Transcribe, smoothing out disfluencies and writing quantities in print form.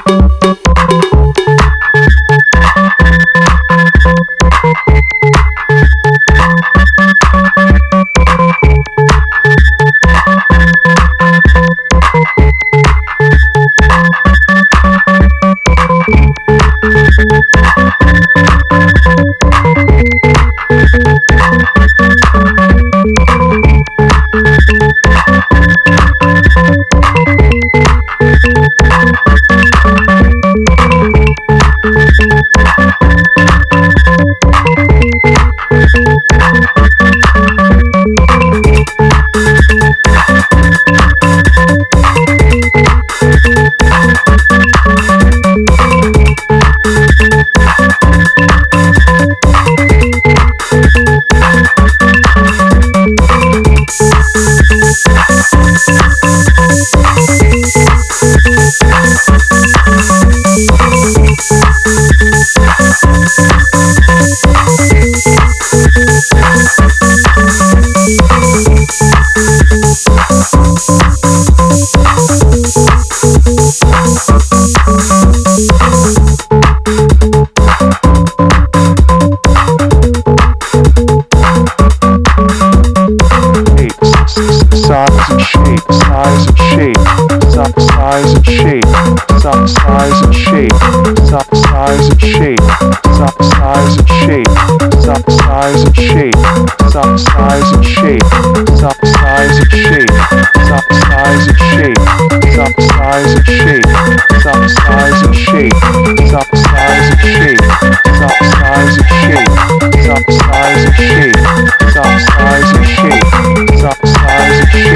Size and shape, size and shape, size and shape, size and shape, size and shape, size and shape, size and shape, size and shape, size and shape, size and shape, size and shape, size and shape, size and shape,